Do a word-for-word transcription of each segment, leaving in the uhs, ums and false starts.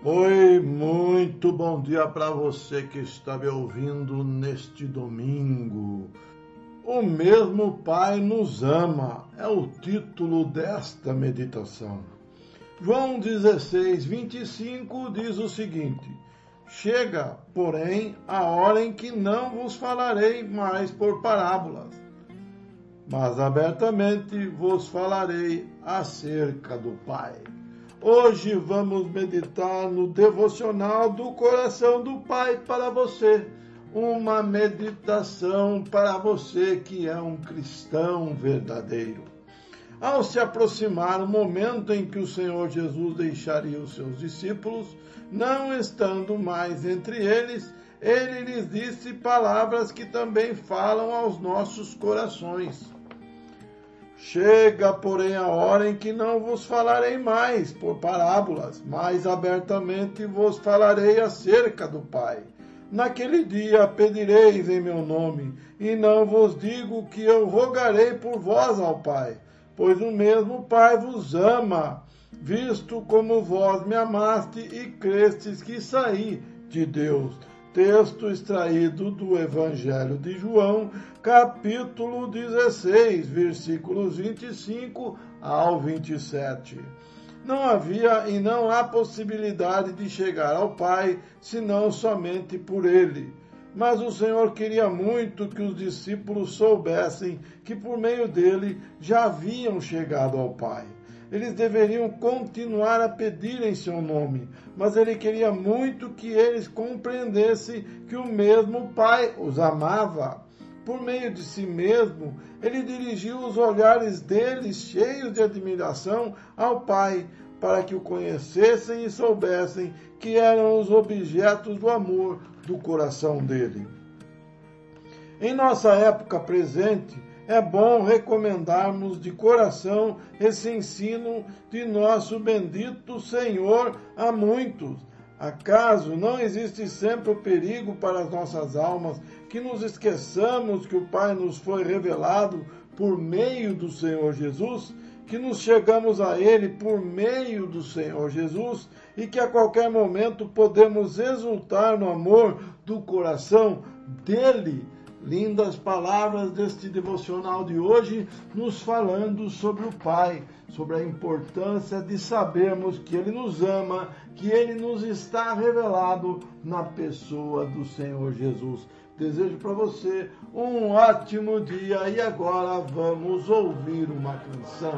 Oi, muito bom dia para você que está me ouvindo neste domingo. O mesmo Pai nos ama, é o título desta meditação. João dezesseis, vinte e cinco diz o seguinte: Chega, porém, a hora em que não vos falarei mais por parábolas, mas abertamente vos falarei acerca do Pai. Hoje vamos meditar no devocional do coração do Pai para você. Uma meditação para você que é um cristão verdadeiro. Ao se aproximar o momento em que o Senhor Jesus deixaria os seus discípulos, não estando mais entre eles, ele lhes disse palavras que também falam aos nossos corações. Chega, porém, a hora em que não vos falarei mais por parábolas, mas abertamente vos falarei acerca do Pai. Naquele dia pedireis em meu nome, e não vos digo que eu rogarei por vós ao Pai, pois o mesmo Pai vos ama, visto como vós me amaste e crestes que saí de Deus. Texto extraído do Evangelho de João, capítulo dezesseis, versículos vinte e cinco ao vinte e sete. Não havia e não há possibilidade de chegar ao Pai, senão somente por Ele. Mas o Senhor queria muito que os discípulos soubessem que por meio dele já haviam chegado ao Pai. Eles deveriam continuar a pedir em seu nome, mas ele queria muito que eles compreendessem que o mesmo Pai os amava. Por meio de si mesmo, ele dirigiu os olhares deles, cheios de admiração, ao Pai, para que o conhecessem e soubessem que eram os objetos do amor do coração dele. Em nossa época presente, é bom recomendarmos de coração esse ensino de nosso bendito Senhor a muitos. Acaso não existe sempre o perigo para as nossas almas que nos esqueçamos que o Pai nos foi revelado por meio do Senhor Jesus, que nos chegamos a Ele por meio do Senhor Jesus e que a qualquer momento podemos exultar no amor do coração dele? Lindas palavras deste devocional de hoje, nos falando sobre o Pai, sobre a importância de sabermos que Ele nos ama, que Ele nos está revelado na pessoa do Senhor Jesus. Desejo para você um ótimo dia e agora vamos ouvir uma canção.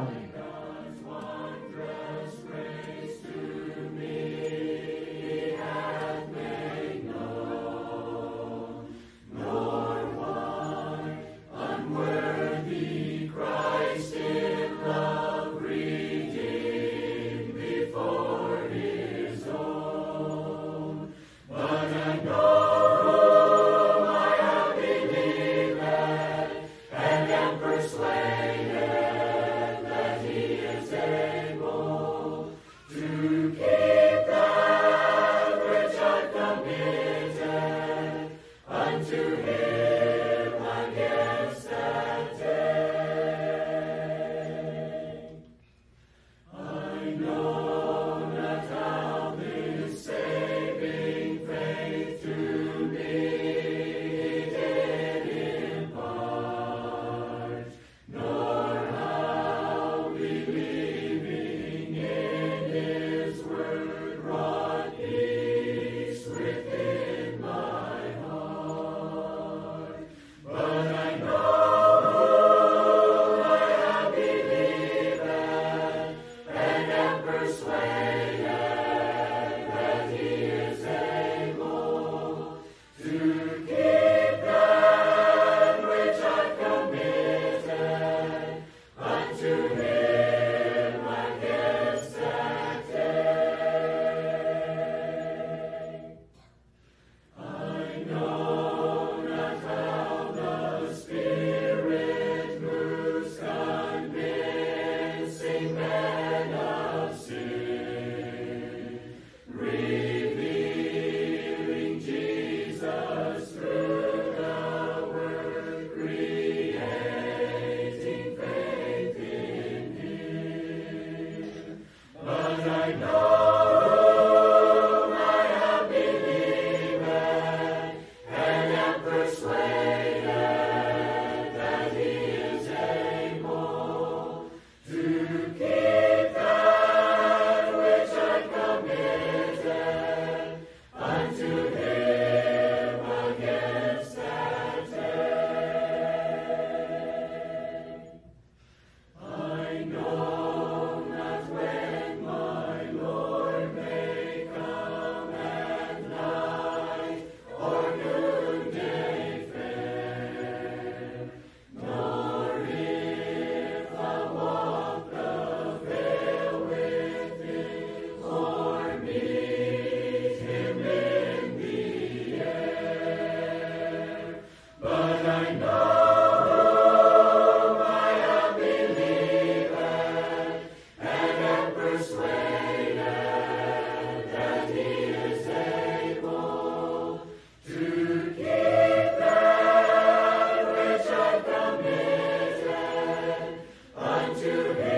Persuaded that he To